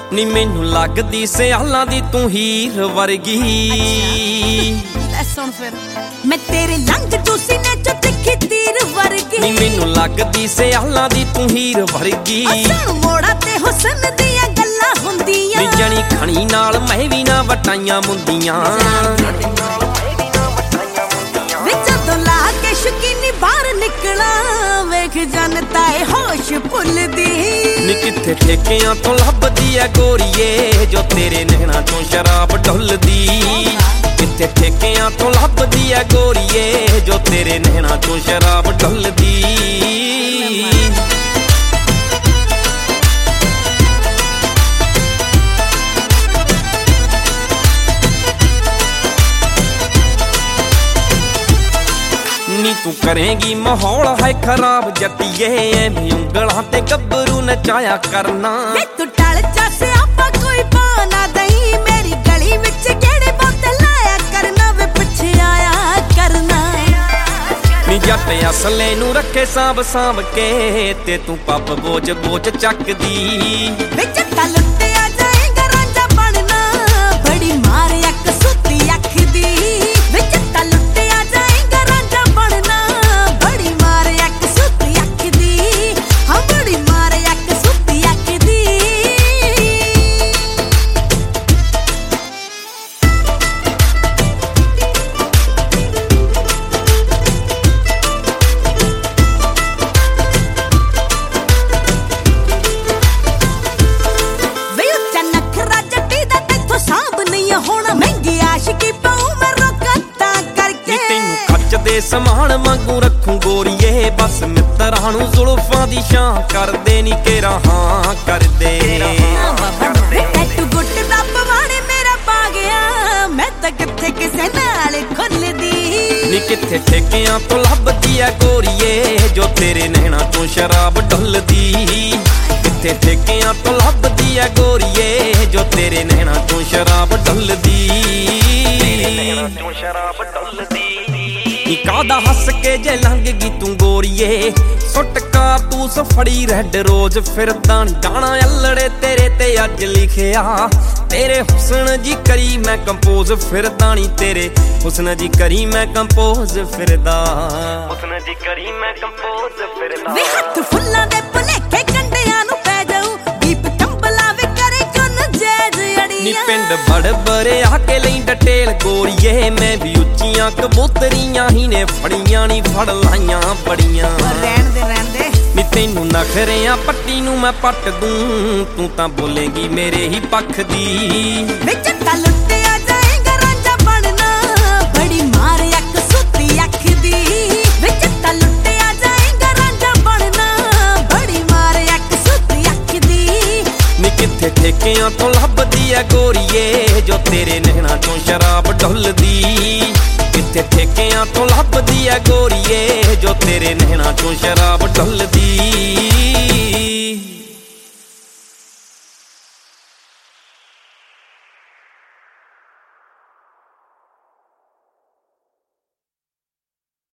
ਨੀ ਮੈਨੂੰ ਲੱਗਦੀ ਸਿਆਲਾਂ ਦੀ ਤੂੰ ਹੀਰ ਵਰਗੀ। ਲੈ ਸੁਣ ਫਿਰ ਮੈਂ ਤੇਰੇ ਲੰਘ ਜੂ ਸੀਨੇ ਚੋਂ ਤਿੱਖੀ ਤੀਰ ਵਰਗੀ। ਨੀ ਮੈਨੂੰ ਲੱਗਦੀ ਸਿਆਲਾਂ ਦੀ ਤੂੰ ਹੀਰ ਵਰਗੀ। ਅਸਣ ਮੋੜਾ ਤੇ ਹੁਸਨ ਦੀਆਂ ਗੱਲਾਂ ਹੁੰਦੀਆਂ। ਨੀ ਜਣੀ ਖਣੀ ਨਾਲ ਮੈਂ ਵੀ ਨਾ ਵਟਾਈਆਂ ਮੁੰਦੀਆਂ। ਵੇ ਜਦੋਂ ਲਾ ਕੇ ਸ਼ੁਕੀਨੀ ਬਾਹਰ ਨਿਕਲਾਂ ਵੇਖ ਜਨਤਾ ਏ ਹੋਸ਼ ਭੁੱਲਦੀ। ਨੀ ਕਿੱਥੇ ਠੇਕਿਆਂ ਤੋਂ ਲੱਭਦੀ ਐ ਗੋਰੀਏ ਜੋ ਤੇਰੇ ਨੈਣਾਂ ਚੋਂ ਸ਼ਰਾਬ ਡੁੱਲਦੀ। ਕਿੱਥੇ ਠੇਕਿਆਂ ਤੋਂ ਲੱਭਦੀ ਐ ਗੋਰੀਏ ਜੋ ਤੇਰੇ ਨੈਣਾਂ ਚੋਂ ਸ਼ਰਾਬ ਡੁੱਲਦੀ। ਨੀ ਤੂੰ ਕਰੇਗੀ ਮਾਹੌਲ ਹੈ ਖਰਾਬ ਜੱਟੀਏ ਐਵੇਂ ਉਂਗਲਾਂ ਤੇ ਗੱਭਰੂ ਨਚਾਇਆ ਕਰਨਾ। ਵੇ ਤੂੰ ਟਲ ਜਾ ਸਿਆਪਾ ਕੋਈ ਪਾ ਨਾ ਦਈ ਮੇਰੀ ਗਲੀ ਵਿੱਚ ਕਿਹੜੇ ਬੋਤਲ ਲਾਇਆ ਕਰਨਾ। ਵੇ ਪਿੱਛੇ ਆਇਆ ਕਰਨਾ। ਨੀ ਜੱਟ ਅਸਲੇ ਨੂੰ ਰੱਖੇ ਸਾਂਭ ਸਾਂਭ ਕੇ ਤੇ ਤੂੰ ਪੱਪ ਬੋਝ ਬੋਝ ਚੱਕਦੀ। ਵੇ ਜੱਟਾ ਲੁੱਟਿਆ ਜਾਏਗਾ ਰਾਂਝਾ ਬਣਨਾ ਬੜੀ ਮਾਰ ਅੱਖ ਸੁੱਤੀ ਅੱਖ ਦੀ। ਵੇ ਜੱਟਾ ਲੁੱਟਿਆ ਜਾਏਗਾ ਰਾਂਝਾ ਬਣਨਾ ਬੜੀ ਮਾਰ ਅੱਖ ਸੁੱਤੀ ਅੱਖ ਦੀ। ਹਾਂ ਬੜੀ ਮਾਰ ਅੱਖ ਸੁੱਤੀ ਅੱਖ ਦੀ। ਹੋਣਾ ਮਹਿੰਗੀ ਆਸ਼ਕੀ ਪਾਉ ਮੈਂ ਰੋਕਤਾ ਕਰਕੇ। ਨੀ ਤੈਨੂੰ ਖੱਚ ਦੇ ਸਮਾਨ ਵਾਂਗੂ ਰੱਖੂ ਗੋਰੀਏ ਬਸ ਮਿੱਤਰਾਂ ਨੂੰ ਜ਼ੁਲਫਾਂ ਦੀ ਛਾਂ ਕਰਦੇ ਨੀ ਕੇਰਾ ਹਾਂ ਕਰਦੇ। ਟੈਟੂ ਗੁੱਟ ਦਾ ਪਵਾੜੇ ਮੇਰਾ ਪਾ ਗਿਆ ਮੈਂ ਤਾਂ ਕਿੱਥੇ ਕਿਸੇ ਨਾਲ ਖੁੱਲਦੀ। ਨੀ ਕਿੱਥੇ ਠੇਕਿਆਂ ਤੋਂ ਲੱਭਦੀ ਐ ਗੋਰੀਏ ਜੋ ਤੇਰੇ ਨੈਣਾਂ ਚੋਂ ਸ਼ਰਾਬ ਡੁੱਲਦੀ। ਕਿੱਥੇ ਠੇਕਿਆਂ ਤੋਂ ਲੱਭਦੀ ਐ ਗੋਰੀਏ ਜੋ ਤੇਰੇ ਨੈਣਾਂ ਚੋਂ ਸ਼ਰਾਬ ਡੁੱਲਦੀ। ਨੀ ਕਾਹਦਾ ਹੱਸ ਕੇ ਜੇ ਲੰਘ ਗਈ ਤੂੰ ਗੋਰੀਏ ਸੁੱਟ ਕਾਰਤੂਸ ਫੜੀ ਰੈਡ ਰੋਜ਼ ਫਿਰਦਾ ਗਾਣਾ ਅਲੜੇ ਤੇਰੇ ਤੇ ਅੱਜ ਲਿਖਿਆ। ਤੇਰੇ ਹੁਸਨ ਜੀ ਕਰੀ ਮੈਂ ਕੰਪੋਜ਼ ਫਿਰਦਾ ਨੀ ਤੇਰੇ ਹੁਸਨ ਜੀ ਕਰੀ ਮੈਂ ਕੰਪੋਜ਼ ਫਿਰਦਾ। ਹੁਸਨ ਜੀ ਕਰੀ ਮੈਂ ਕੰਪੋਜ਼ ਫਿਰਦਾ। ਵੇ ਹੱਥ ਫੁੱਲਾਂ ਦੇ ਭੁਲੇਖੇ ਕੰਡਿਆਂ ਨੂੰ ਪੈ ਜਾਊ ਦੀਪ ਕੰਬਲਾ ਵੇ ਕਰੇ ਕੰਨ ਜੈਜ ਅੜੀਆਂ। ਨੀ ਪਿੰਡ ਬੜ ਬਰੇ ਆ ਕੇ ਲਈ ਡਟੇਲ ਗੋਰੀਏ ਮੈਂ ਵੀ ਉੱਚੀਆਂ ਕਬੂਤਰੀਆਂ ਹੀ ਨੇ ਫੜੀਆਂ ਨੀ ਫੜ ਲਾਈਆਂ ਬੜੀਆਂ। ਰਹਿਣ ਦੇ ਨੀ ਤੈਨੂੰ ਨਖਰਿਆਂ ਪੱਟੀ ਨੂੰ ਮੈਂ ਪੱਟ ਦੂੰ ਤੂੰ ਤਾਂ ਬੋਲੇਗੀ ਮੇਰੇ ਹੀ ਪੱਖ ਦੀ। ਵੇ ਜੱਟਾ ਲੁੱਟਿਆ ਜਾਏਗਾ ਰਾਂਝਾ ਬਣਨਾ ਬੜੀ ਮਾਰ ਅੱਖ ਸੁੱਤੀ ਅੱਖ ਦੀ। ਵੇ ਜੱਟਾ ਲੁੱਟਿਆ ਜਾਏਗਾ ਰਾਂਝਾ ਬਣਨਾ ਬੜੀ ਮਾਰ ਅੱਖ ਸੁੱਤੀ ਅੱਖ ਦੀ। ਨੀ ਕਿੱਥੇ ਠੇਕਿਆਂ ਤੋਂ ਲੱਭਦੀ ਐ ਗੋਰੀਏ ਜੋ ਤੇਰੇ ਨੈਣਾਂ ਚੋਂ ਸ਼ਰਾਬ ਡੁੱਲਦੀ। ਕਿੱਥੇ ਠੇਕਿਆਂ ਤੋਂ ਲੱਭਦੀ ਐ ਗੋਰੀਏ ਜੋ ਤੇਰੇ ਨੈਣਾਂ ਚੋਂ ਸ਼ਰਾਬ ਡੁੱਲਦੀ।